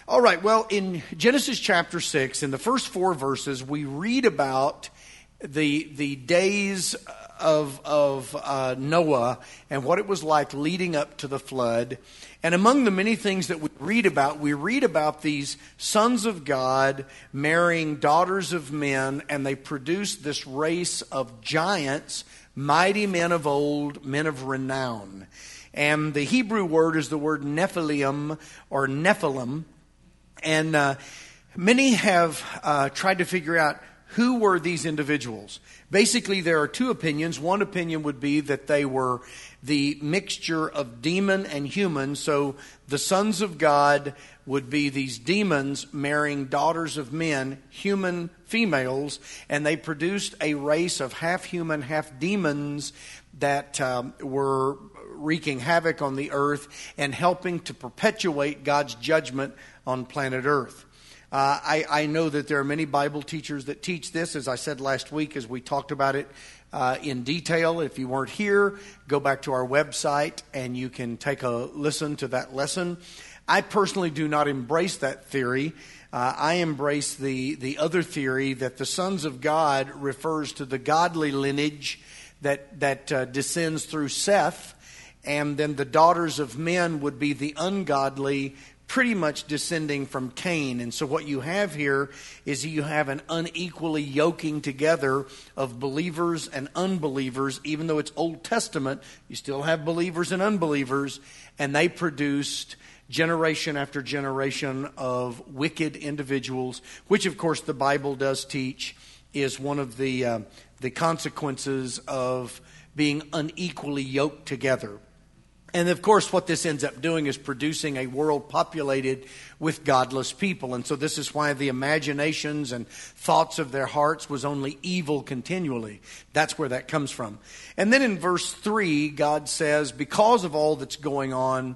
All right, well, in Genesis chapter 6, in the first 4 verses, we read about the days of Noah and what it was like leading up to the flood. And among the many things that we read about these sons of God marrying daughters of men, and they produced this race of giants, mighty men of old, men of renown. And the Hebrew word is the word Nephilim or Nephilim. And many have tried to figure out who were these individuals. Basically, there are 2 opinions. One opinion would be that they were the mixture of demon and human. So the sons of God would be these demons marrying daughters of men, human females, and they produced a race of half human, half demons that were wreaking havoc on the earth and helping to perpetuate God's judgment on planet Earth. I know that there are many Bible teachers that teach this, as I said last week as we talked about it in detail. If you weren't here, go back to our website and you can take a listen to that lesson. I personally do not embrace that theory. I embrace the other theory that the sons of God refers to the godly lineage that descends through Seth, and then the daughters of men would be the ungodly, pretty much descending from Cain. And so what you have here is you have an unequally yoking together of believers and unbelievers. Even though it's Old Testament, you still have believers and unbelievers, and they produced generation after generation of wicked individuals, which of course the Bible does teach is one of the consequences of being unequally yoked together. And of course, what this ends up doing is producing a world populated with godless people. And so this is why the imaginations and thoughts of their hearts was only evil continually. That's where that comes from. And then in verse 3, God says, because of all that's going on,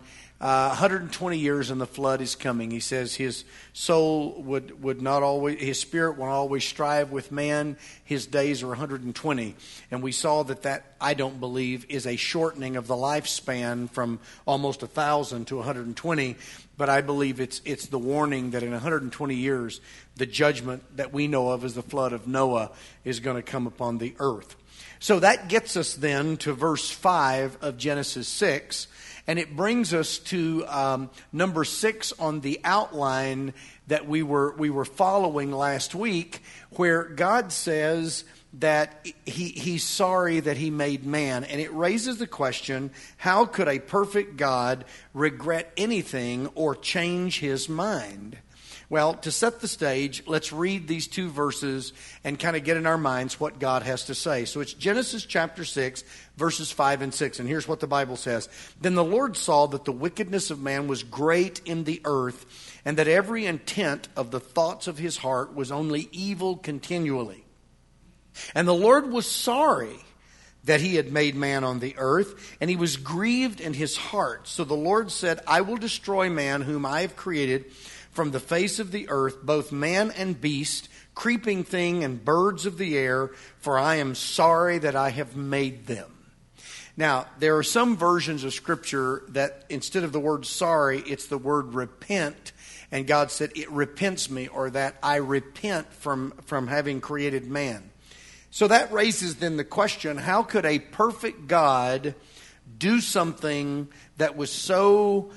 120 years and the flood is coming. He says his soul would not always, his spirit will always strive with man. His days are 120. And we saw that I don't believe is a shortening of the lifespan from almost 1,000 to 120. But I believe it's the warning that in 120 years, the judgment that we know of as the flood of Noah is going to come upon the earth. So that gets us then to verse 5 of Genesis 6. And it brings us to number 6 on the outline that we were following last week, where God says that he's sorry that he made man. And it raises the question, how could a perfect God regret anything or change his mind? Well, to set the stage, let's read these 2 verses and kind of get in our minds what God has to say. So it's Genesis chapter 6, verses 5 and 6. And here's what the Bible says. Then the Lord saw that the wickedness of man was great in the earth, and that every intent of the thoughts of his heart was only evil continually. And the Lord was sorry that he had made man on the earth, and he was grieved in his heart. So the Lord said, I will destroy man whom I have created from the face of the earth, both man and beast, creeping thing and birds of the air, for I am sorry that I have made them. Now, there are some versions of Scripture that instead of the word sorry, it's the word repent. And God said, it repents me, or that I repent from having created man. So that raises then the question, how could a perfect God do something that was so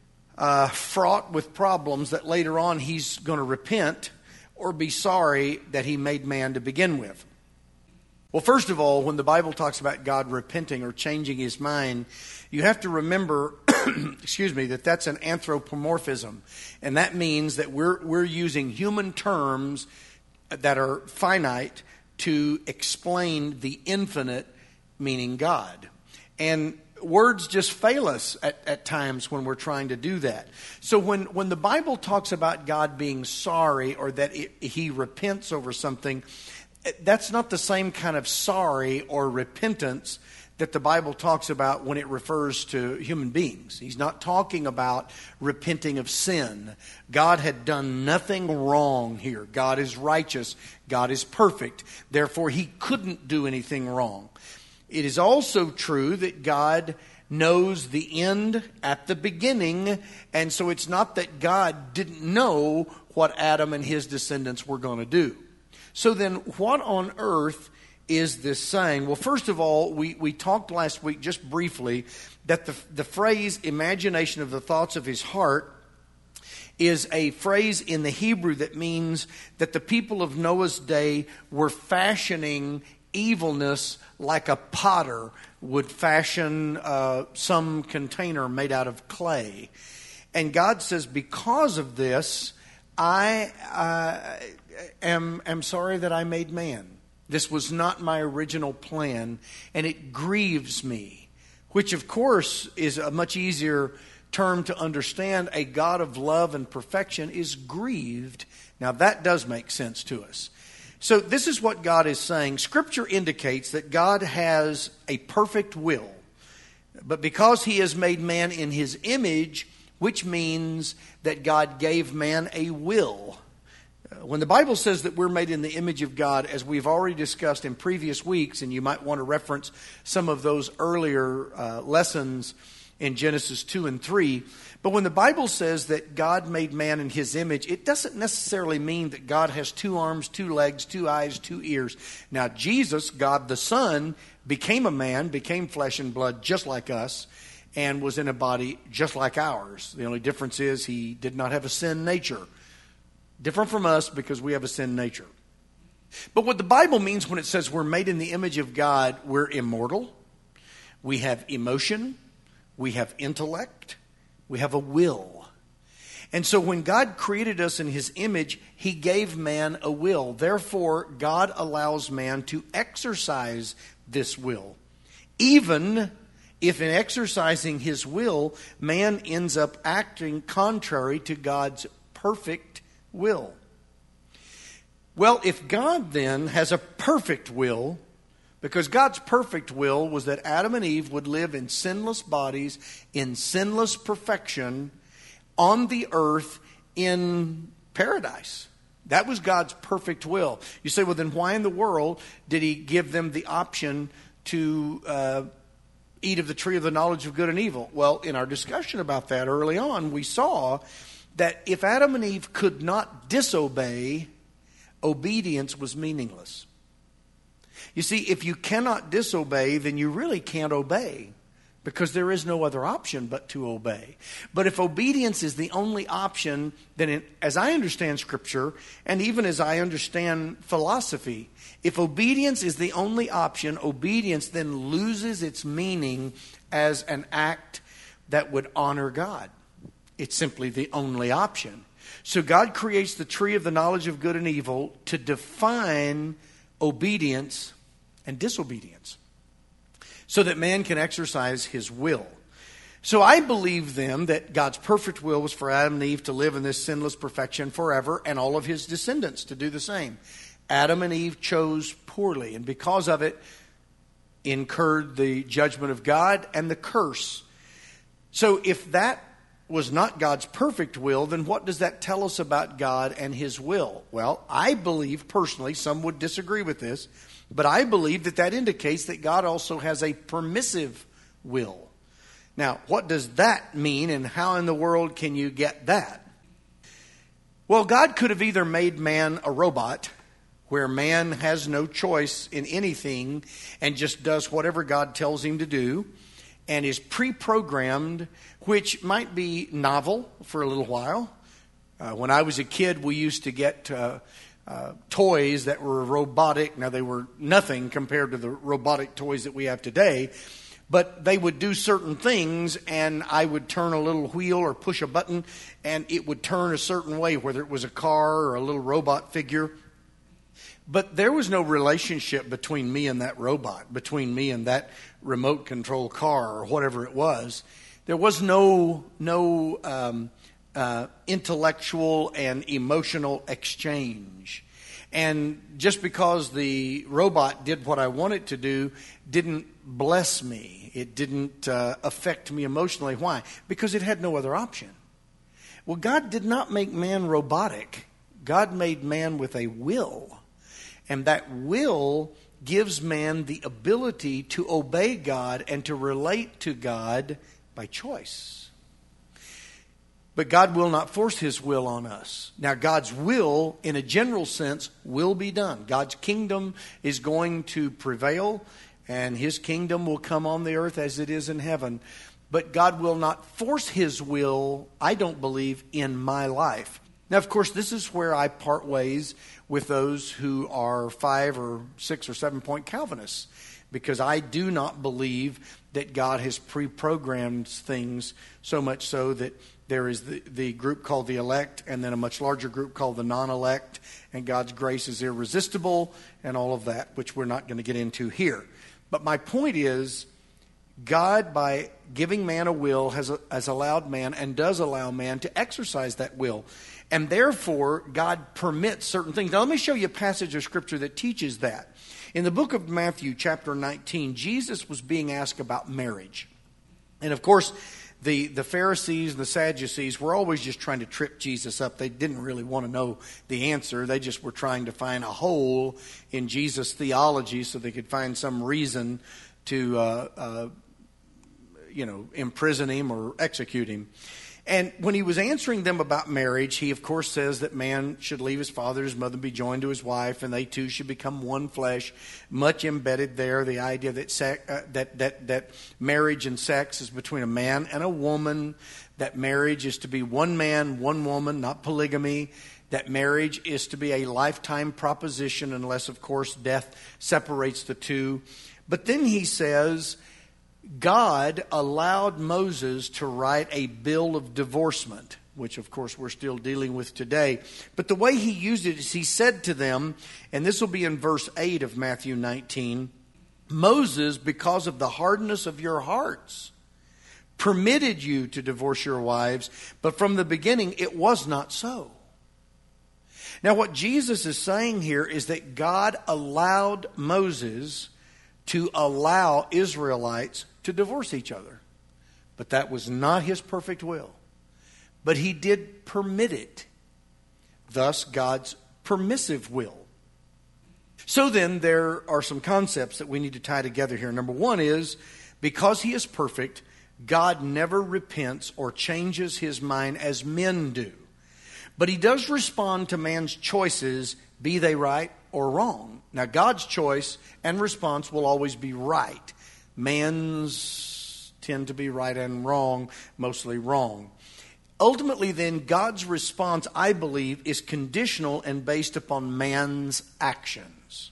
fraught with problems that later on he's going to repent or be sorry that he made man to begin with? Well, first of all, when the Bible talks about God repenting or changing his mind, you have to remember, that's an anthropomorphism. And that means that we're using human terms that are finite to explain the infinite, meaning God. And words just fail us at times when we're trying to do that. So when the Bible talks about God being sorry or that he repents over something, that's not the same kind of sorry or repentance that the Bible talks about when it refers to human beings. He's not talking about repenting of sin. God had done nothing wrong here. God is righteous. God is perfect. Therefore, he couldn't do anything wrong. It is also true that God knows the end at the beginning, and so it's not that God didn't know what Adam and his descendants were going to do. So then what on earth is this saying? Well, first of all, we talked last week just briefly that the phrase imagination of the thoughts of his heart is a phrase in the Hebrew that means that the people of Noah's day were fashioning evilness like a potter would fashion some container made out of clay. And God says, because of this, I am sorry that I made man. This was not my original plan, and it grieves me, which of course is a much easier term to understand. A God of love and perfection is grieved. Now that does make sense to us. So this is what God is saying. Scripture indicates that God has a perfect will, but because he has made man in his image, which means that God gave man a will. When the Bible says that we're made in the image of God, as we've already discussed in previous weeks, and you might want to reference some of those earlier lessons in Genesis 2 and 3. But when the Bible says that God made man in his image, it doesn't necessarily mean that God has 2 arms, 2 legs, 2 eyes, 2 ears. Now Jesus, God the Son, became a man, became flesh and blood just like us, and was in a body just like ours. The only difference is he did not have a sin nature. Different from us because we have a sin nature. But what the Bible means when it says we're made in the image of God, we're immortal, we have emotion, we have intellect, we have a will. And so when God created us in his image, he gave man a will. Therefore, God allows man to exercise this will. Even if in exercising his will, man ends up acting contrary to God's perfect will. Well, if God then has a perfect will, because God's perfect will was that Adam and Eve would live in sinless bodies, in sinless perfection, on the earth in paradise. That was God's perfect will. You say, well, then why in the world did he give them the option to eat of the tree of the knowledge of good and evil? Well, in our discussion about that early on, we saw that if Adam and Eve could not disobey, obedience was meaningless. You see, if you cannot disobey, then you really can't obey, because there is no other option but to obey. But if obedience is the only option, then as I understand Scripture, and even as I understand philosophy, if obedience is the only option, obedience then loses its meaning as an act that would honor God. It's simply the only option. So God creates the tree of the knowledge of good and evil to define obedience and disobedience, so that man can exercise his will. So I believe then that God's perfect will was for Adam and Eve to live in this sinless perfection forever, and all of his descendants to do the same. Adam and Eve chose poorly, and because of it, incurred the judgment of God and the curse. So if that was not God's perfect will, then what does that tell us about God and his will? Well, I believe personally, some would disagree with this, but I believe that that indicates that God also has a permissive will. Now, what does that mean, and how in the world can you get that? Well, God could have either made man a robot, where man has no choice in anything and just does whatever God tells him to do, and is pre-programmed, which might be novel for a little while. When I was a kid, we used to get toys that were robotic. Now, they were nothing compared to the robotic toys that we have today, but they would do certain things, and I would turn a little wheel or push a button, and it would turn a certain way, whether it was a car or a little robot figure. But there was no relationship between me and that robot, between me and that remote control car or whatever it was. There was no intellectual and emotional exchange. And just because the robot did what I wanted it to do didn't bless me. It didn't affect me emotionally. Why? Because it had no other option. Well, God did not make man robotic. God made man with a will. And that will gives man the ability to obey God and to relate to God by choice. But God will not force His will on us. Now, God's will, in a general sense, will be done. God's kingdom is going to prevail, and His kingdom will come on the earth as it is in heaven. But God will not force His will, I don't believe, in my life. Now, of course, this is where I part ways with those who are 5 or 6 or 7 point Calvinists, because I do not believe that God has pre-programmed things so much so that there is the group called the elect and then a much larger group called the non-elect, and God's grace is irresistible and all of that, which we're not going to get into here. But my point is, God, by giving man a will, has allowed man and does allow man to exercise that will. And therefore, God permits certain things. Now, let me show you a passage of Scripture that teaches that. In the book of Matthew, chapter 19, Jesus was being asked about marriage. And of course, the Pharisees and the Sadducees were always just trying to trip Jesus up. They didn't really want to know the answer. They just were trying to find a hole in Jesus' theology so they could find some reason to imprison him or execute him. And when he was answering them about marriage, he of course says that man should leave his father and his mother and be joined to his wife, and they two should become one flesh. Much embedded there, the idea that that marriage and sex is between a man and a woman, that marriage is to be one man, one woman, not polygamy, that marriage is to be a lifetime proposition unless, of course, death separates the two. But then he says, God allowed Moses to write a bill of divorcement, which of course we're still dealing with today. But the way he used it is he said to them, and this will be in verse 8 of Matthew 19, Moses, because of the hardness of your hearts, permitted you to divorce your wives, but from the beginning it was not so. Now what Jesus is saying here is that God allowed Moses to allow Israelites to divorce each other. But that was not His perfect will. But He did permit it. Thus, God's permissive will. So then, there are some concepts that we need to tie together here. Number one is, because He is perfect, God never repents or changes His mind as men do. But He does respond to man's choices, be they right or wrong. Now, God's choice and response will always be right. Man's tend to be right and wrong, mostly wrong. Ultimately, then, God's response, I believe, is conditional and based upon man's actions.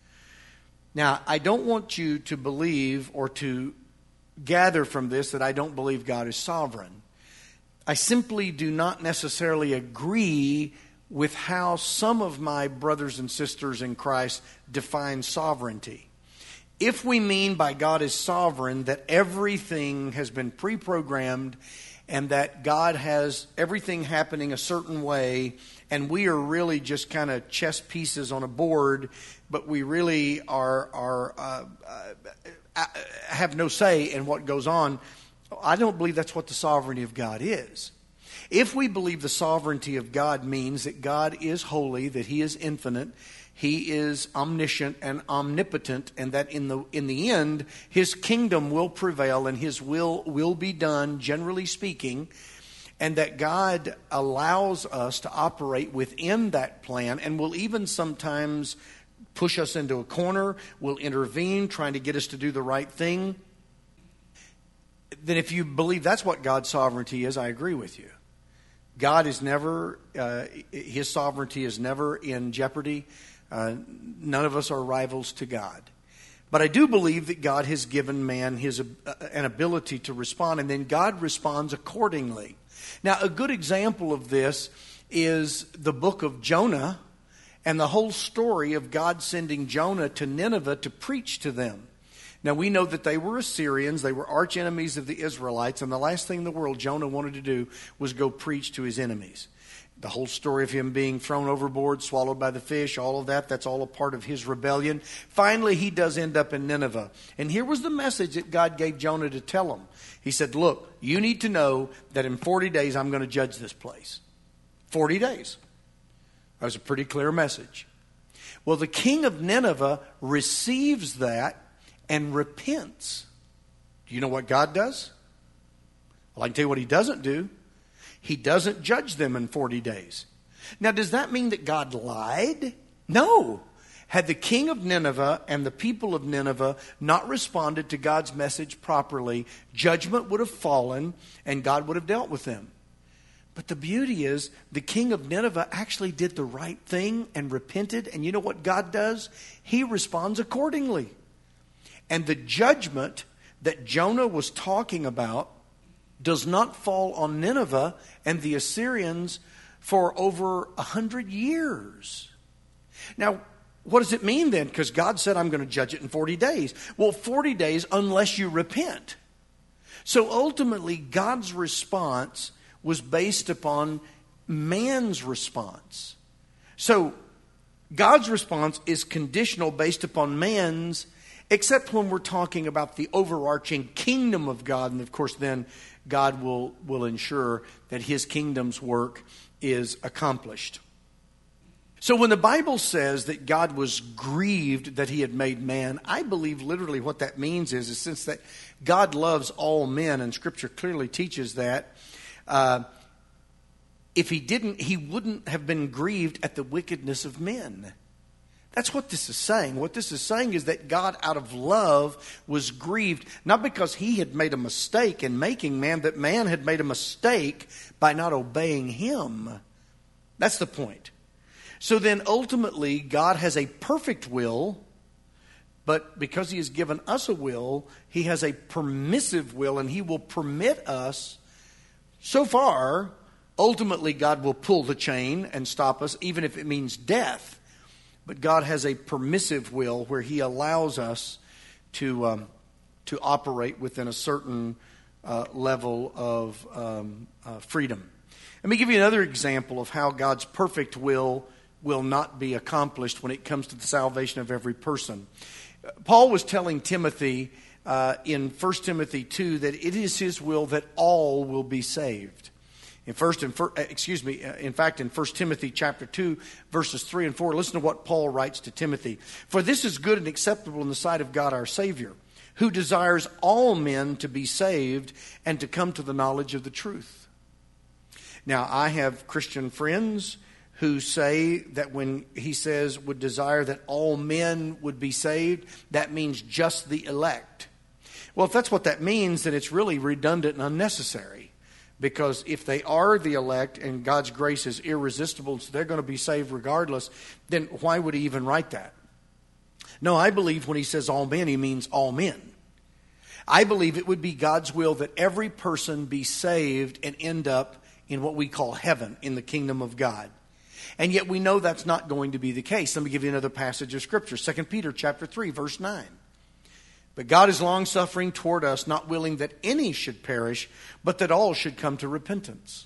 Now, I don't want you to believe or to gather from this that I don't believe God is sovereign. I simply do not necessarily agree with how some of my brothers and sisters in Christ define sovereignty. If we mean by God is sovereign that everything has been pre-programmed and that God has everything happening a certain way and we are really just kind of chess pieces on a board, but we really have no say in what goes on, I don't believe that's what the sovereignty of God is. If we believe the sovereignty of God means that God is holy, that He is infinite, He is omniscient and omnipotent, and that in the end, His kingdom will prevail and His will be done, generally speaking, and that God allows us to operate within that plan and will even sometimes push us into a corner, will intervene, trying to get us to do the right thing, then if you believe that's what God's sovereignty is, I agree with you. God is never, His sovereignty is never in jeopardy. None of us are rivals to God. But I do believe that God has given man an ability to respond, and then God responds accordingly. Now, a good example of this is the book of Jonah and the whole story of God sending Jonah to Nineveh to preach to them. Now, we know that they were Assyrians. They were arch enemies of the Israelites. And the last thing in the world Jonah wanted to do was go preach to his enemies. The whole story of him being thrown overboard, swallowed by the fish, all of that's all a part of his rebellion. Finally, he does end up in Nineveh. And here was the message that God gave Jonah to tell him. He said, look, you need to know that in 40 days I'm going to judge this place. 40 days. That was a pretty clear message. Well, the king of Nineveh receives that and repents. Do you know what God does? Well, I can tell you what he doesn't do. He doesn't judge them in 40 days. Now, does that mean that God lied? No. Had the king of Nineveh and the people of Nineveh not responded to God's message properly, judgment would have fallen and God would have dealt with them. But the beauty is, the king of Nineveh actually did the right thing and repented. And you know what God does? He responds accordingly. And the judgment that Jonah was talking about does not fall on Nineveh and the Assyrians for over 100 years. Now, what does it mean then? Because God said, I'm going to judge it in 40 days. Well, 40 days unless you repent. So ultimately, God's response was based upon man's response. So God's response is conditional based upon man's, except when we're talking about the overarching kingdom of God. And of course, then God will ensure that his kingdom's work is accomplished. So when the Bible says that God was grieved that he had made man, I believe literally what that means is since that God loves all men, and Scripture clearly teaches that, if he didn't, he wouldn't have been grieved at the wickedness of men. That's what this is saying. What this is saying is that God, out of love, was grieved, not because he had made a mistake in making man, that man had made a mistake by not obeying him. That's the point. So then ultimately, God has a perfect will, but because he has given us a will, he has a permissive will, and he will permit us. So far, ultimately, God will pull the chain and stop us, even if it means death. But God has a permissive will where he allows us to operate within a certain level of freedom. Let me give you another example of how God's perfect will not be accomplished when it comes to the salvation of every person. Paul was telling Timothy in 1 Timothy 2 that it is his will that all will be saved. In fact, in 1 Timothy chapter 2, verses 3 and 4, listen to what Paul writes to Timothy. For this is good and acceptable in the sight of God our Savior, who desires all men to be saved and to come to the knowledge of the truth. Now, I have Christian friends who say that when he says would desire that all men would be saved, that means just the elect. Well, if that's what that means, then it's really redundant and unnecessary. Because if they are the elect and God's grace is irresistible, so they're going to be saved regardless, then why would he even write that? No, I believe when he says all men, he means all men. I believe it would be God's will that every person be saved and end up in what we call heaven, in the kingdom of God. And yet we know that's not going to be the case. Let me give you another passage of Scripture. 2 Peter chapter 3, verse 9. But God is long-suffering toward us, not willing that any should perish, but that all should come to repentance.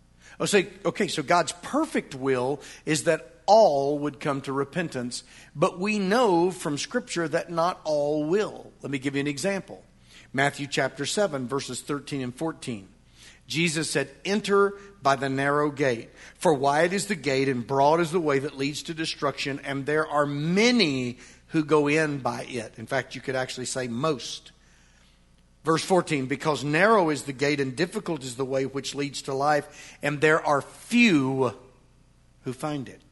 So God's perfect will is that all would come to repentance, but we know from Scripture that not all will. Let me give you an example. Matthew chapter 7, verses 13 and 14. Jesus said, enter by the narrow gate, for wide is the gate and broad is the way that leads to destruction, and there are many who go in by it. In fact, you could actually say most. Verse 14, because narrow is the gate and difficult is the way which leads to life, and there are few who find it.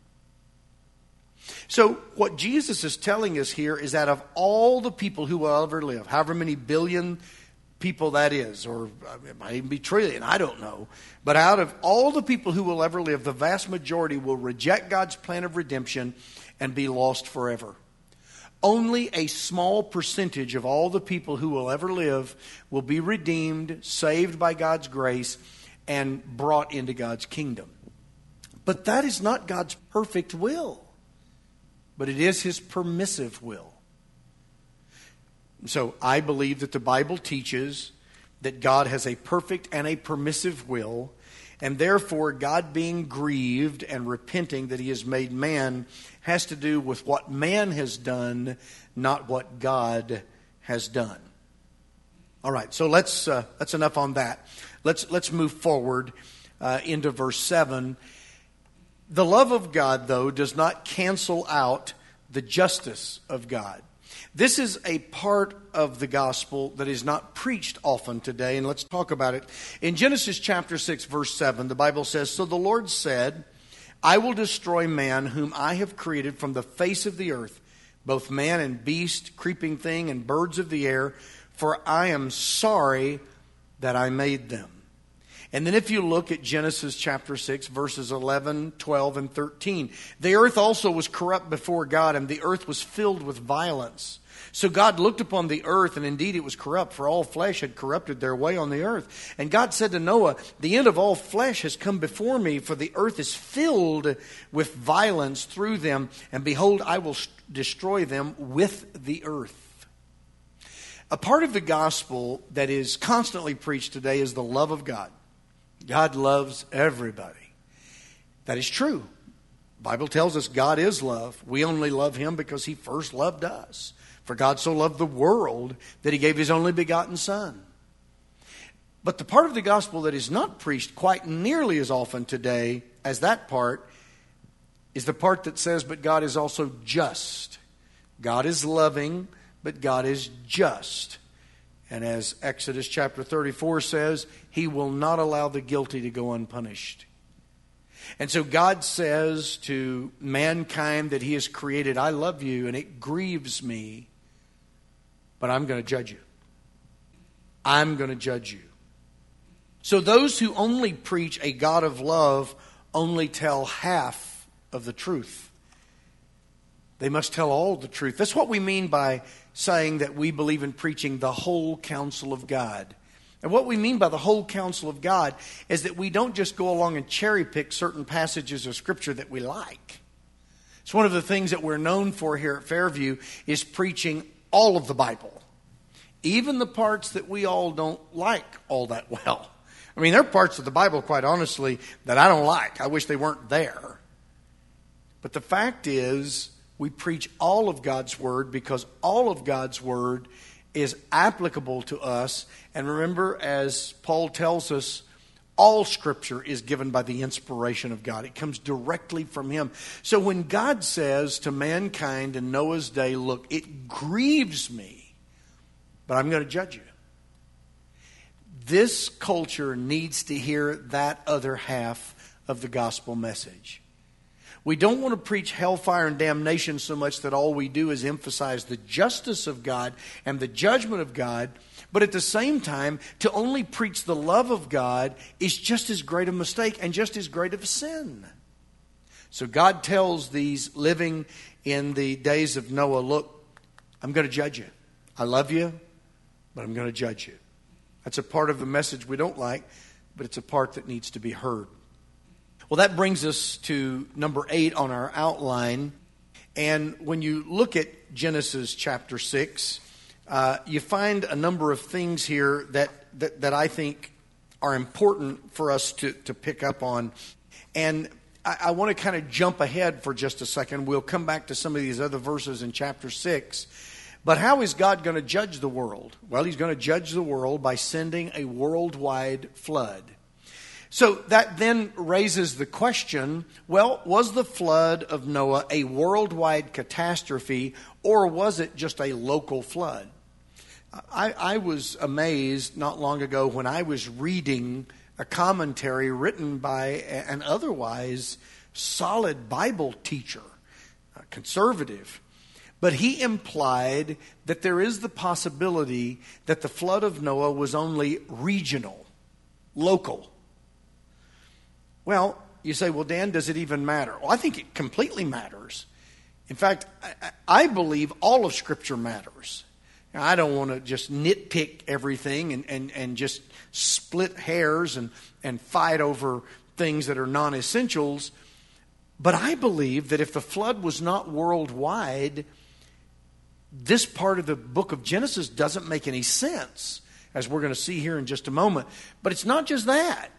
So what Jesus is telling us here is that of all the people who will ever live, however many billion people that is, or it might even be trillion, I don't know. But out of all the people who will ever live, the vast majority will reject God's plan of redemption and be lost forever. Only a small percentage of all the people who will ever live will be redeemed, saved by God's grace, and brought into God's kingdom. But that is not God's perfect will, but it is his permissive will. So I believe that the Bible teaches that God has a perfect and a permissive will, and therefore God being grieved and repenting that he has made man has to do with what man has done, not what God has done. All right, so that's enough on that. Let's move forward into verse 7. The love of God, though, does not cancel out the justice of God. This is a part of the gospel that is not preached often today, and let's talk about it. In Genesis chapter 6, verse 7, the Bible says, "So the Lord said, I will destroy man whom I have created from the face of the earth, both man and beast, creeping thing, and birds of the air, for I am sorry that I made them." And then if you look at Genesis chapter 6, verses 11, 12, and 13, the earth also was corrupt before God, and the earth was filled with violence. So God looked upon the earth, and indeed it was corrupt, for all flesh had corrupted their way on the earth. And God said to Noah, "The end of all flesh has come before me, for the earth is filled with violence through them, and behold, I will destroy them with the earth." A part of the gospel that is constantly preached today is the love of God. God loves everybody. That is true. The Bible tells us God is love. We only love Him because He first loved us. For God so loved the world that He gave His only begotten Son. But the part of the gospel that is not preached quite nearly as often today as that part is the part that says, but God is also just. God is loving, but God is just. And as Exodus chapter 34 says, He will not allow the guilty to go unpunished. And so God says to mankind that He has created, "I love you and it grieves me, but I'm going to judge you. I'm going to judge you." So those who only preach a God of love only tell half of the truth. They must tell all the truth. That's what we mean by saying that we believe in preaching the whole counsel of God. And what we mean by the whole counsel of God is that we don't just go along and cherry pick certain passages of Scripture that we like. It's one of the things that we're known for here at Fairview is preaching all of the Bible. Even the parts that we all don't like all that well. I mean, there are parts of the Bible, quite honestly, that I don't like. I wish they weren't there. But the fact is, we preach all of God's Word because all of God's Word is applicable to us. And remember, as Paul tells us, all Scripture is given by the inspiration of God. It comes directly from Him. So when God says to mankind in Noah's day, "Look, it grieves me, but I'm going to judge you," this culture needs to hear that other half of the gospel message. We don't want to preach hellfire and damnation so much that all we do is emphasize the justice of God and the judgment of God, but at the same time, to only preach the love of God is just as great a mistake and just as great of a sin. So God tells these living in the days of Noah, "Look, I'm going to judge you. I love you, but I'm going to judge you." That's a part of the message we don't like, but it's a part that needs to be heard. Well, that brings us to number 8 on our outline. And when you look at Genesis chapter 6, you find a number of things here that I think are important for us to pick up on. And I want to kind of jump ahead for just a second. We'll come back to some of these other verses in chapter 6. But how is God going to judge the world? Well, He's going to judge the world by sending a worldwide flood. So that then raises the question, well, was the flood of Noah a worldwide catastrophe, or was it just a local flood? I was amazed not long ago when I was reading a commentary written by an otherwise solid Bible teacher, a conservative. But he implied that there is the possibility that the flood of Noah was only regional, local. Well, you say, well, Dan, does it even matter? Well, I think it completely matters. In fact, I believe all of Scripture matters. Now, I don't want to just nitpick everything and just split hairs and fight over things that are non-essentials. But I believe that if the flood was not worldwide, this part of the book of Genesis doesn't make any sense, as we're going to see here in just a moment. But it's not just that.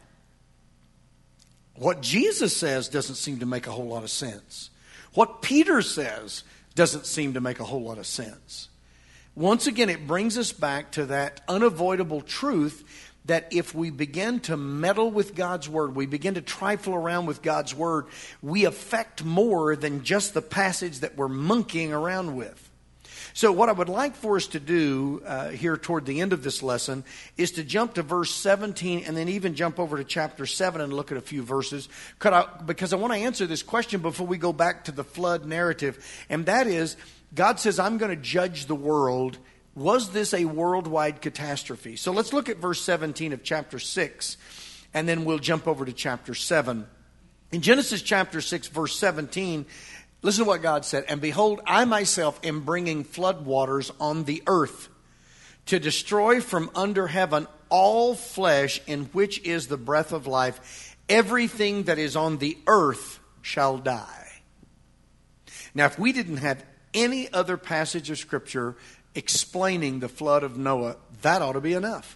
What Jesus says doesn't seem to make a whole lot of sense. What Peter says doesn't seem to make a whole lot of sense. Once again, it brings us back to that unavoidable truth that if we begin to meddle with God's Word, we begin to trifle around with God's Word, we affect more than just the passage that we're monkeying around with. So what I would like for us to do here toward the end of this lesson is to jump to verse 17 and then even jump over to chapter 7 and look at a few verses. Because I want to answer this question before we go back to the flood narrative. And that is, God says, I'm going to judge the world. Was this a worldwide catastrophe? So let's look at verse 17 of chapter 6, and then we'll jump over to chapter 7. In Genesis chapter 6, verse 17, listen to what God said. And behold, I myself am bringing flood waters on the earth to destroy from under heaven all flesh in which is the breath of life. Everything that is on the earth shall die. Now, if we didn't have any other passage of Scripture explaining the flood of Noah, that ought to be enough.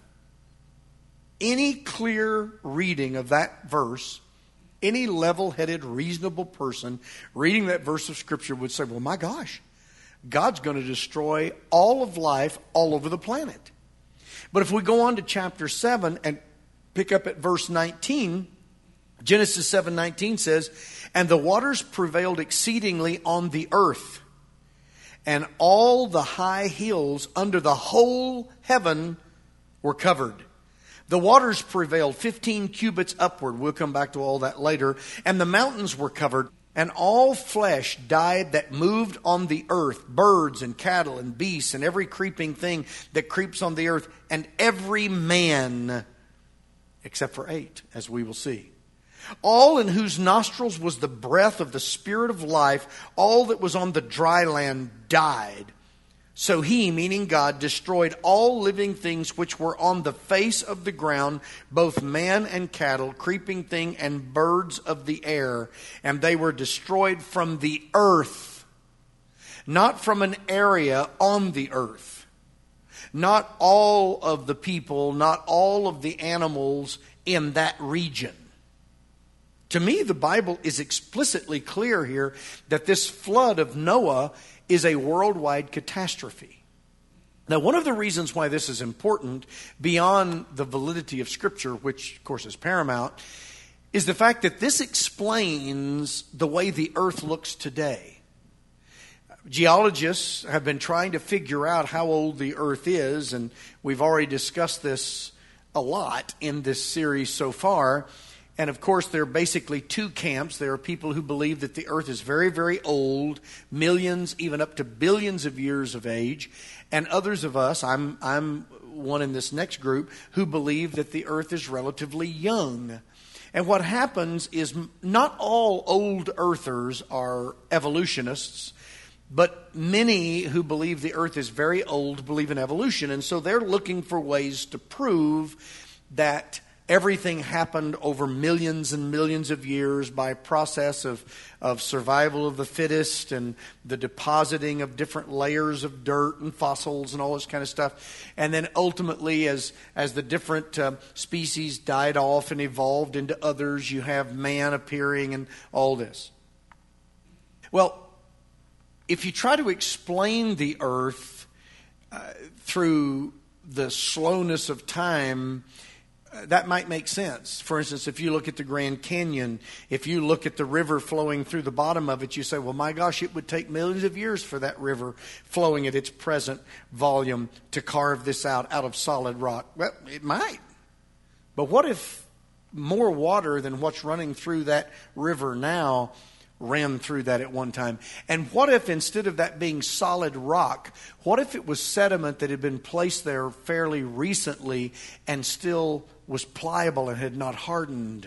Any clear reading of that verse, any level-headed, reasonable person reading that verse of Scripture would say, well, my gosh, God's going to destroy all of life all over the planet. But if we go on to chapter 7 and pick up at verse 19, Genesis 7:19 says, and the waters prevailed exceedingly on the earth, and all the high hills under the whole heaven were covered. The waters prevailed 15 cubits upward. We'll come back to all that later. And the mountains were covered, and all flesh died that moved on the earth, birds and cattle and beasts and every creeping thing that creeps on the earth, and every man, except for 8, as we will see. All in whose nostrils was the breath of the Spirit of life, all that was on the dry land died. So he, meaning God, destroyed all living things which were on the face of the ground, both man and cattle, creeping thing, and birds of the air. And they were destroyed from the earth, not from an area on the earth. Not all of the people, not all of the animals in that region. To me, the Bible is explicitly clear here that this flood of Noah is a worldwide catastrophe. Now, one of the reasons why this is important, beyond the validity of Scripture, which, of course, is paramount, is the fact that this explains the way the earth looks today. Geologists have been trying to figure out how old the earth is, and we've already discussed this a lot in this series so far. And of course, there are basically two camps. There are people who believe that the earth is very, very old, millions, even up to billions of years of age. And others of us, I'm one in this next group, who believe that the earth is relatively young. And what happens is not all old earthers are evolutionists, but many who believe the earth is very old believe in evolution. And so they're looking for ways to prove that everything happened over millions and millions of years by process of survival of the fittest and the depositing of different layers of dirt and fossils and all this kind of stuff. And then ultimately, as the different species died off and evolved into others, you have man appearing and all this. Well, if you try to explain the earth through the slowness of time, that might make sense. For instance, if you look at the Grand Canyon, if you look at the river flowing through the bottom of it, you say, well, my gosh, it would take millions of years for that river flowing at its present volume to carve this out of solid rock. Well, it might. But what if more water than what's running through that river now ran through that at one time? And what if instead of that being solid rock, what if it was sediment that had been placed there fairly recently and still was pliable and had not hardened?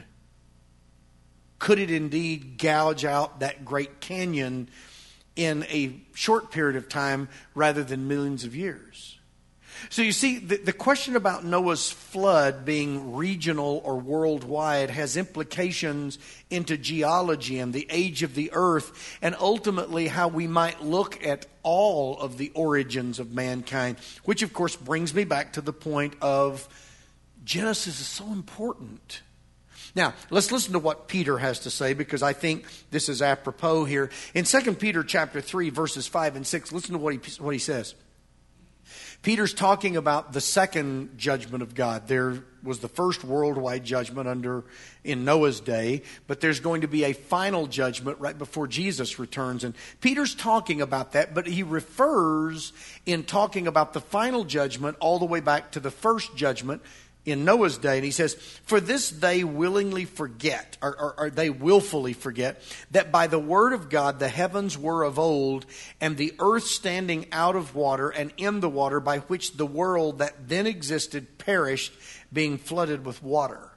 Could it indeed gouge out that great canyon in a short period of time rather than millions of years? So you see, the question about Noah's flood being regional or worldwide has implications into geology and the age of the earth, and ultimately how we might look at all of the origins of mankind, which of course brings me back to the point of Genesis is so important. Now, let's listen to what Peter has to say, because I think this is apropos here. In 2 Peter chapter 3, verses 5 and 6, listen to what he says. Peter's talking about the second judgment of God. There was the first worldwide judgment in Noah's day, but there's going to be a final judgment right before Jesus returns. And Peter's talking about that, but he refers in talking about the final judgment all the way back to the first judgment in Noah's day. And he says, for this they willingly forget, or they willfully forget, that by the word of God the heavens were of old, and the earth standing out of water and in the water, by which the world that then existed perished, being flooded with water.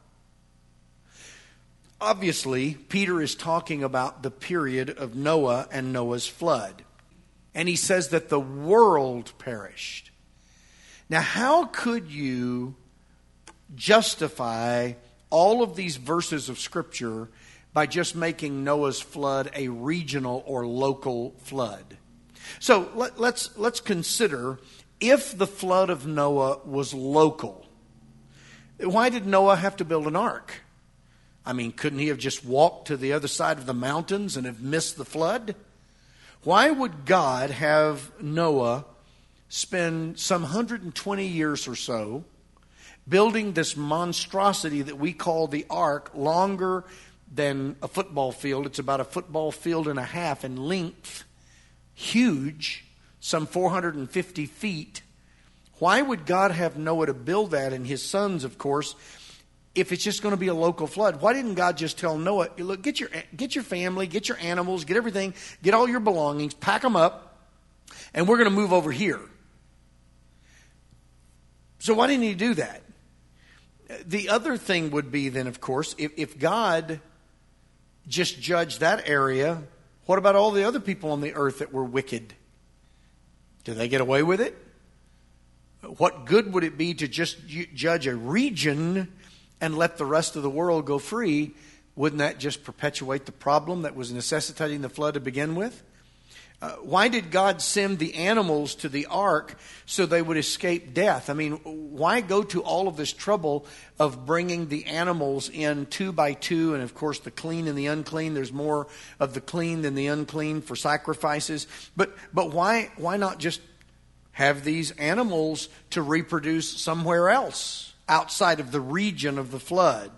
Obviously, Peter is talking about the period of Noah and Noah's flood. And he says that the world perished. Now, how could you justify all of these verses of Scripture by just making Noah's flood a regional or local flood? So let's consider, if the flood of Noah was local, why did Noah have to build an ark? I mean, couldn't he have just walked to the other side of the mountains and have missed the flood? Why would God have Noah spend some 120 years or so building this monstrosity that we call the ark, longer than a football field? It's about a football field and a half in length, huge, some 450 feet. Why would God have Noah to build that, and his sons, of course, if it's just going to be a local flood? Why didn't God just tell Noah, look, get your family, get your animals, get everything, get all your belongings, pack them up, and we're going to move over here? So why didn't he do that? The other thing would be then, of course, if God just judged that area, what about all the other people on the earth that were wicked? Did they get away with it? What good would it be to just judge a region and let the rest of the world go free? Wouldn't that just perpetuate the problem that was necessitating the flood to begin with? Why did God send the animals to the ark so they would escape death? I mean, why go to all of this trouble of bringing the animals in 2 by 2? And of course, the clean and the unclean. There's more of the clean than the unclean for sacrifices. But why not just have these animals to reproduce somewhere else outside of the region of the flood?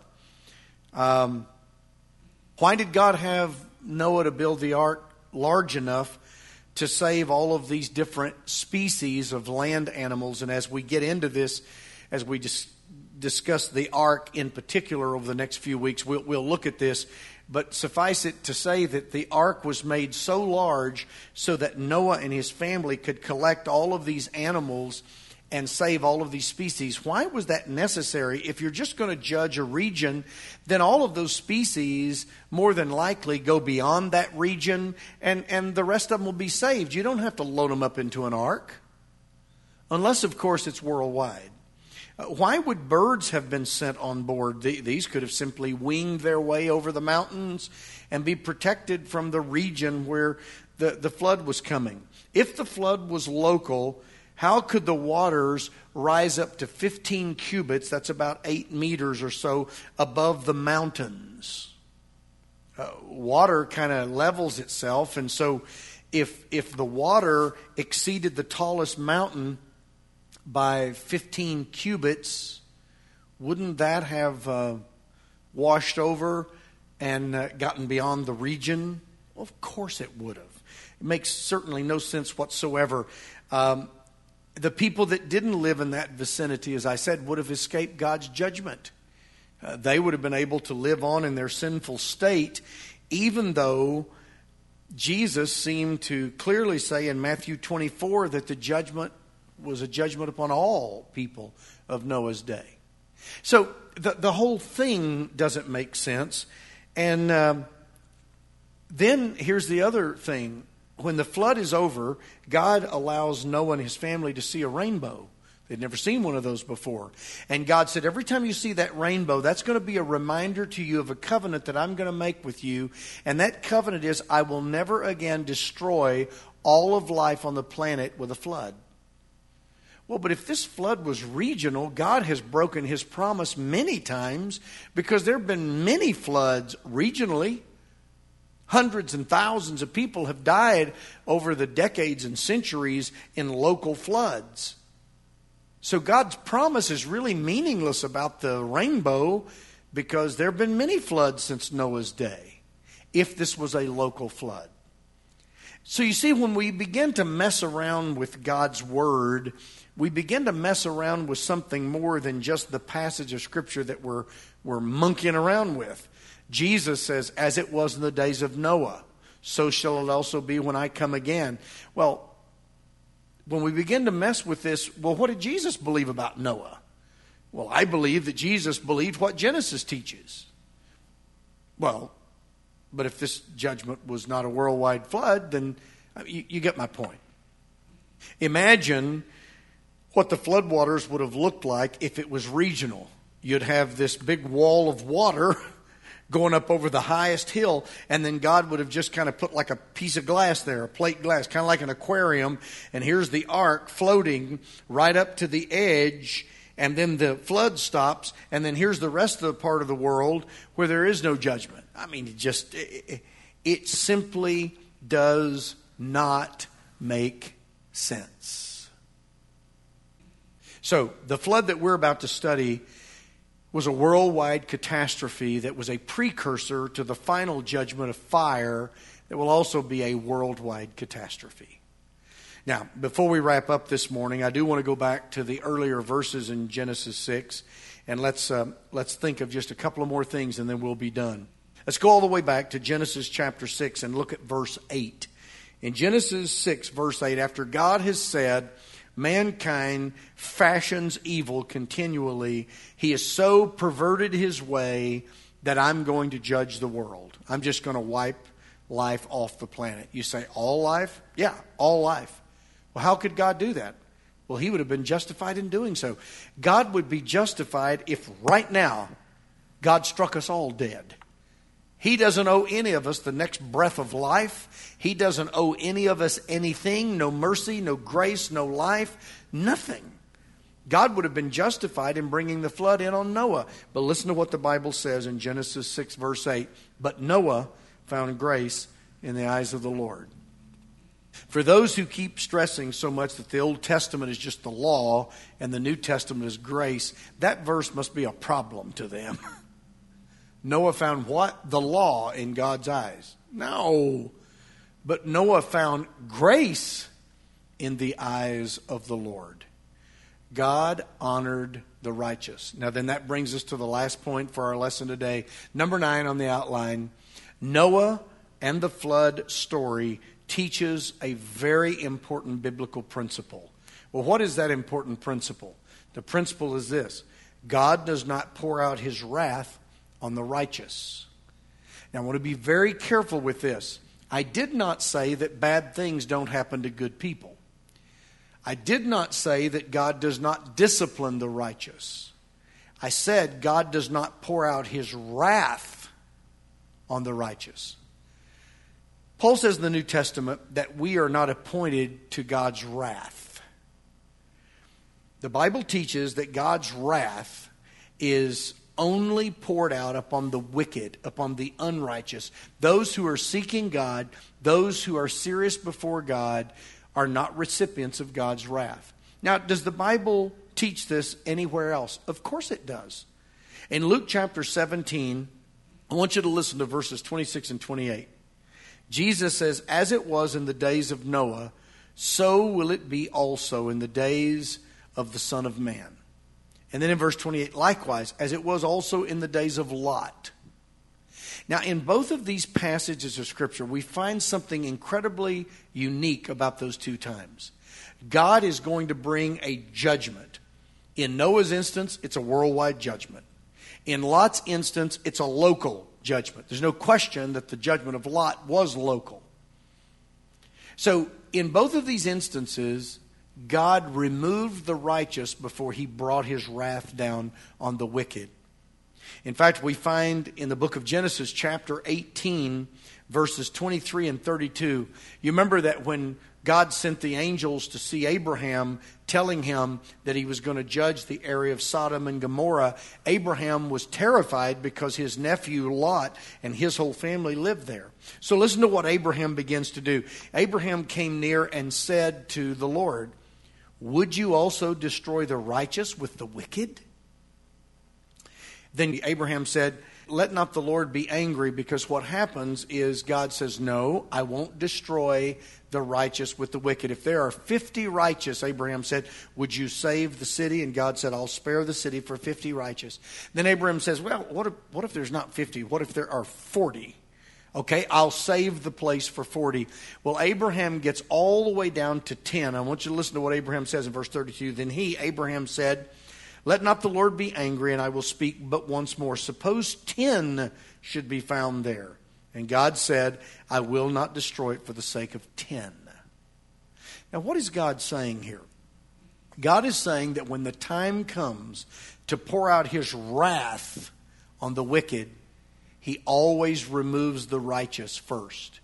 Why did God have Noah to build the ark large enough to save all of these different species of land animals? And as we get into this, as we discuss the ark in particular over the next few weeks, we'll look at this. But suffice it to say that the ark was made so large so that Noah and his family could collect all of these animals and save all of these species. Why was that necessary? If you're just going to judge a region, then all of those species more than likely go beyond that region, and the rest of them will be saved. You don't have to load them up into an ark, unless, of course, it's worldwide. Why would birds have been sent on board? These could have simply winged their way over the mountains and be protected from the region where the flood was coming. If the flood was local, how could the waters rise up to 15 cubits, that's about 8 meters or so, above the mountains? Water kind of levels itself, and so if the water exceeded the tallest mountain by 15 cubits, wouldn't that have washed over and gotten beyond the region? Well, of course it would have. It makes certainly no sense whatsoever. The people that didn't live in that vicinity, as I said, would have escaped God's judgment. They would have been able to live on in their sinful state, even though Jesus seemed to clearly say in Matthew 24 that the judgment was a judgment upon all people of Noah's day. So the whole thing doesn't make sense. And then here's the other thing. When the flood is over, God allows Noah and his family to see a rainbow. They'd never seen one of those before. And God said, every time you see that rainbow, that's going to be a reminder to you of a covenant that I'm going to make with you. And that covenant is, I will never again destroy all of life on the planet with a flood. Well, but if this flood was regional, God has broken his promise many times, because there have been many floods regionally. Hundreds and thousands of people have died over the decades and centuries in local floods. So God's promise is really meaningless about the rainbow, because there have been many floods since Noah's day, if this was a local flood. So you see, when we begin to mess around with God's Word, we begin to mess around with something more than just the passage of Scripture that we're monkeying around with. Jesus says, as it was in the days of Noah, so shall it also be when I come again. Well, when we begin to mess with this, well, what did Jesus believe about Noah? Well, I believe that Jesus believed what Genesis teaches. Well, but if this judgment was not a worldwide flood, then you get my point. Imagine what the floodwaters would have looked like if it was regional. You'd have this big wall of water going up over the highest hill, and then God would have just kind of put like a piece of glass there, a plate glass, kind of like an aquarium, and here's the ark floating right up to the edge, and then the flood stops, and then here's the rest of the part of the world where there is no judgment. I mean, it simply does not make sense. So, the flood that we're about to study was a worldwide catastrophe that was a precursor to the final judgment of fire that will also be a worldwide catastrophe. Now, before we wrap up this morning, I do want to go back to the earlier verses in Genesis 6, and let's think of just a couple of more things, and then we'll be done. Let's go all the way back to Genesis chapter 6 and look at verse 8. In Genesis 6, verse 8, after God has said, mankind fashions evil continually, he has so perverted his way that I'm going to judge the world. I'm just going to wipe life off the planet. You say, all life? Yeah, all life. Well, how could God do that? Well, he would have been justified in doing so. God would be justified if right now God struck us all dead. He doesn't owe any of us the next breath of life. He doesn't owe any of us anything, no mercy, no grace, no life, nothing. God would have been justified in bringing the flood in on Noah. But listen to what the Bible says in Genesis 6, verse 8. But Noah found grace in the eyes of the Lord. For those who keep stressing so much that the Old Testament is just the law and the New Testament is grace, that verse must be a problem to them. Noah found what? The law in God's eyes. No. But Noah found grace in the eyes of the Lord. God honored the righteous. Now then, that brings us to the last point for our lesson today. Number 9 on the outline. Noah and the flood story teaches a very important biblical principle. Well, what is that important principle? The principle is this. God does not pour out his wrath on the righteous. Now, I want to be very careful with this. I did not say that bad things don't happen to good people. I did not say that God does not discipline the righteous. I said God does not pour out his wrath on the righteous. Paul says in the New Testament that we are not appointed to God's wrath. The Bible teaches that God's wrath is only poured out upon the wicked, upon the unrighteous. Those who are seeking God, those who are serious before God, are not recipients of God's wrath. Now, does the Bible teach this anywhere else? Of course it does. In Luke chapter 17, I want you to listen to verses 26 and 28. Jesus says, as it was in the days of Noah, so will it be also in the days of the Son of Man. And then in verse 28, likewise, as it was also in the days of Lot. Now, in both of these passages of Scripture, we find something incredibly unique about those two times. God is going to bring a judgment. In Noah's instance, it's a worldwide judgment. In Lot's instance, it's a local judgment. There's no question that the judgment of Lot was local. So, in both of these instances, God removed the righteous before he brought his wrath down on the wicked. In fact, we find in the book of Genesis chapter 18, verses 23 and 32, you remember that when God sent the angels to see Abraham, telling him that he was going to judge the area of Sodom and Gomorrah, Abraham was terrified because his nephew Lot and his whole family lived there. So listen to what Abraham begins to do. Abraham came near and said to the Lord, would you also destroy the righteous with the wicked? Then Abraham said, let not the Lord be angry, because what happens is God says, no, I won't destroy the righteous with the wicked. If there are 50 righteous, Abraham said, would you save the city? And God said, I'll spare the city for 50 righteous. Then Abraham says, well, what if there's not 50? What if there are 40? Okay, I'll save the place for 40. Well, Abraham gets all the way down to 10. I want you to listen to what Abraham says in verse 32. Then Abraham said, let not the Lord be angry, and I will speak but once more. Suppose 10 should be found there. And God said, I will not destroy it for the sake of 10. Now, what is God saying here? God is saying that when the time comes to pour out his wrath on the wicked, he always removes the righteous first.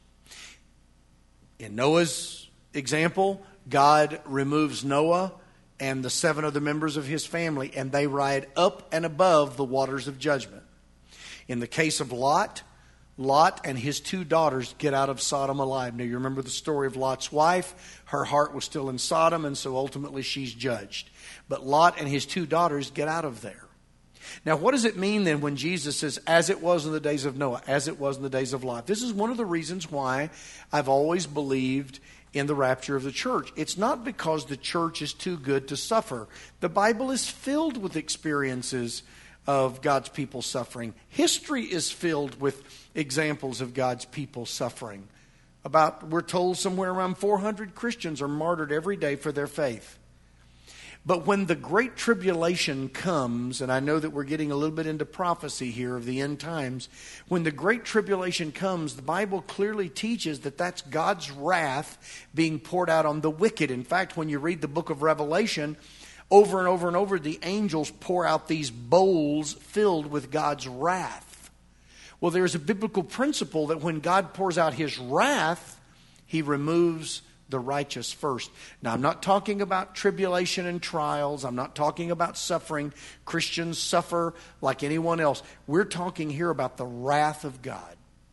In Noah's example, God removes Noah and the 7 other members of his family, and they ride up and above the waters of judgment. In the case of Lot and his 2 daughters get out of Sodom alive. Now, you remember the story of Lot's wife. Her heart was still in Sodom, and so ultimately she's judged. But Lot and his 2 daughters get out of there. Now, what does it mean then when Jesus says, as it was in the days of Noah, as it was in the days of Lot? This is one of the reasons why I've always believed in the rapture of the church. It's not because the church is too good to suffer. The Bible is filled with experiences of God's people suffering. History is filled with examples of God's people suffering. We're told somewhere around 400 Christians are martyred every day for their faith. But when the Great Tribulation comes, and I know that we're getting a little bit into prophecy here of the end times, when the Great Tribulation comes, the Bible clearly teaches that that's God's wrath being poured out on the wicked. In fact, when you read the book of Revelation, over and over and over, the angels pour out these bowls filled with God's wrath. Well, there's a biblical principle that when God pours out his wrath, he removes the righteous first. Now, I'm not talking about tribulation and trials. I'm not talking about suffering. Christians suffer like anyone else. We're talking here about the wrath of God.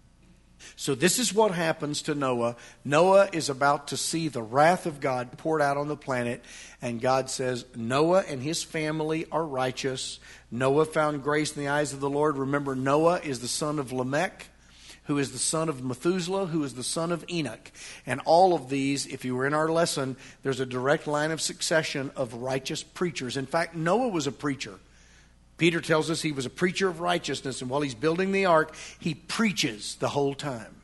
So this is what happens to Noah. Noah is about to see the wrath of God poured out on the planet. And God says, Noah and his family are righteous. Noah found grace in the eyes of the Lord. Remember, Noah is the son of Lamech, who is the son of Methuselah, who is the son of Enoch. And all of these, if you were in our lesson, there's a direct line of succession of righteous preachers. In fact, Noah was a preacher. Peter tells us he was a preacher of righteousness, and while he's building the ark, he preaches the whole time.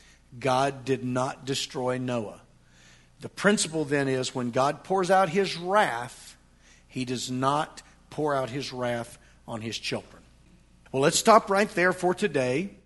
God did not destroy Noah. The principle then is when God pours out his wrath, he does not pour out his wrath on his children. Well, let's stop right there for today.